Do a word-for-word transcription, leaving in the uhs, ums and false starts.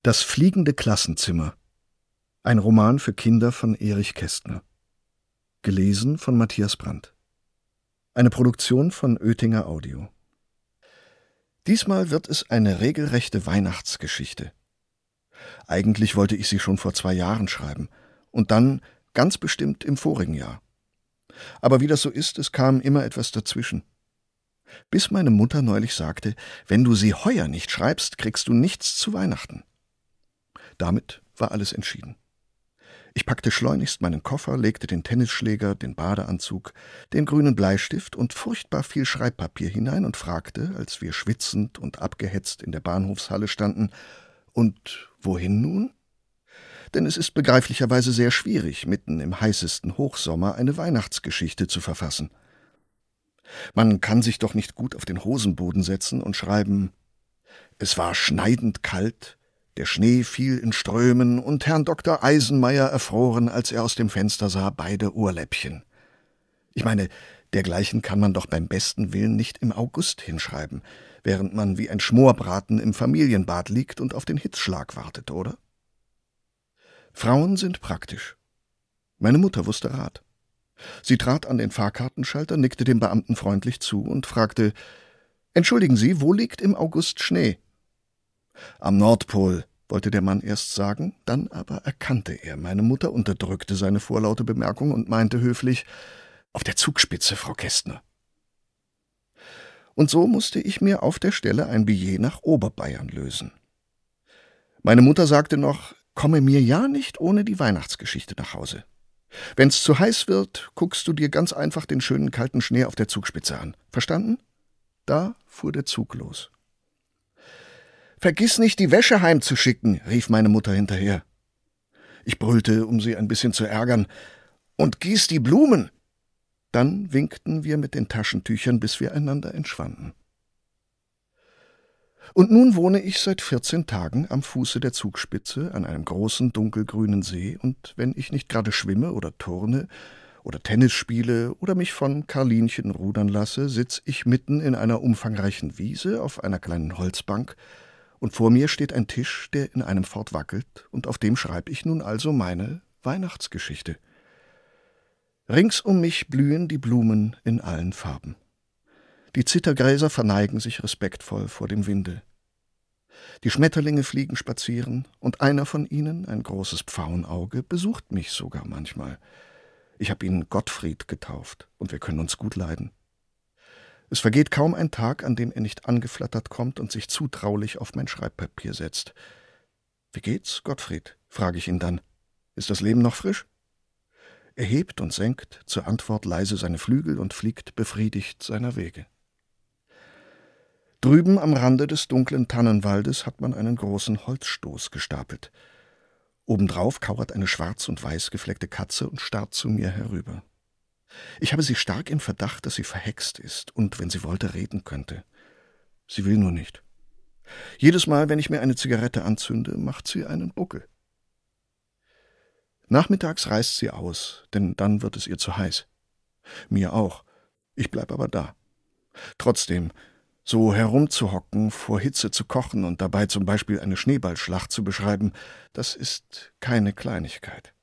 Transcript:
Das fliegende Klassenzimmer. Ein Roman für Kinder von Erich Kästner. Gelesen von Matthias Brandt. Eine Produktion von Oetinger Audio. Diesmal wird es eine regelrechte Weihnachtsgeschichte. Eigentlich wollte ich sie schon vor zwei Jahren schreiben und dann ganz bestimmt im vorigen Jahr. Aber wie das so ist, es kam immer etwas dazwischen. Bis meine Mutter neulich sagte, wenn du sie heuer nicht schreibst, kriegst du nichts zu Weihnachten. Damit war alles entschieden. Ich packte schleunigst meinen Koffer, legte den Tennisschläger, den Badeanzug, den grünen Bleistift und furchtbar viel Schreibpapier hinein und fragte, als wir schwitzend und abgehetzt in der Bahnhofshalle standen, »Und wohin nun?« Denn es ist begreiflicherweise sehr schwierig, mitten im heißesten Hochsommer eine Weihnachtsgeschichte zu verfassen. Man kann sich doch nicht gut auf den Hosenboden setzen und schreiben, »Es war schneidend kalt, der Schnee fiel in Strömen und Herrn Doktor Eisenmeier erfroren, als er aus dem Fenster sah, beide Ohrläppchen.« Ich meine, dergleichen kann man doch beim besten Willen nicht im August hinschreiben, während man wie ein Schmorbraten im Familienbad liegt und auf den Hitzschlag wartet, oder? Frauen sind praktisch. Meine Mutter wusste Rat. Sie trat an den Fahrkartenschalter, nickte dem Beamten freundlich zu und fragte, »Entschuldigen Sie, wo liegt im August Schnee?« »Am Nordpol«, wollte der Mann erst sagen, dann aber erkannte er meine Mutter, unterdrückte seine vorlaute Bemerkung und meinte höflich, »Auf der Zugspitze, Frau Kästner.« Und so musste ich mir auf der Stelle ein Billet nach Oberbayern lösen. Meine Mutter sagte noch, »Komme mir ja nicht ohne die Weihnachtsgeschichte nach Hause. Wenn's zu heiß wird, guckst du dir ganz einfach den schönen kalten Schnee auf der Zugspitze an. Verstanden?« Da fuhr der Zug los. »Vergiss nicht, die Wäsche heimzuschicken«, rief meine Mutter hinterher. Ich brüllte, um sie ein bisschen zu ärgern, »Und gieß die Blumen!« Dann winkten wir mit den Taschentüchern, bis wir einander entschwanden. Und nun wohne ich seit vierzehn Tagen am Fuße der Zugspitze an einem großen, dunkelgrünen See, und wenn ich nicht gerade schwimme oder turne oder Tennis spiele oder mich von Karlinchen rudern lasse, sitz ich mitten in einer umfangreichen Wiese auf einer kleinen Holzbank, und vor mir steht ein Tisch, der in einem Fort wackelt, und auf dem schreib ich nun also meine Weihnachtsgeschichte. Rings um mich blühen die Blumen in allen Farben. Die Zittergräser verneigen sich respektvoll vor dem Winde. Die Schmetterlinge fliegen spazieren, und einer von ihnen, ein großes Pfauenauge, besucht mich sogar manchmal. Ich habe ihn Gottfried getauft, und wir können uns gut leiden. Es vergeht kaum ein Tag, an dem er nicht angeflattert kommt und sich zutraulich auf mein Schreibpapier setzt. »Wie geht's, Gottfried?« frage ich ihn dann. »Ist das Leben noch frisch?« Er hebt und senkt zur Antwort leise seine Flügel und fliegt befriedigt seiner Wege. Drüben am Rande des dunklen Tannenwaldes hat man einen großen Holzstoß gestapelt. Obendrauf kauert eine schwarz und weiß gefleckte Katze und starrt zu mir herüber. Ich habe sie stark im Verdacht, dass sie verhext ist und, wenn sie wollte, reden könnte. Sie will nur nicht. Jedes Mal, wenn ich mir eine Zigarette anzünde, macht sie einen Buckel. Nachmittags reist sie aus, denn dann wird es ihr zu heiß. Mir auch. Ich bleib aber da. Trotzdem, so herumzuhocken, vor Hitze zu kochen und dabei zum Beispiel eine Schneeballschlacht zu beschreiben, das ist keine Kleinigkeit.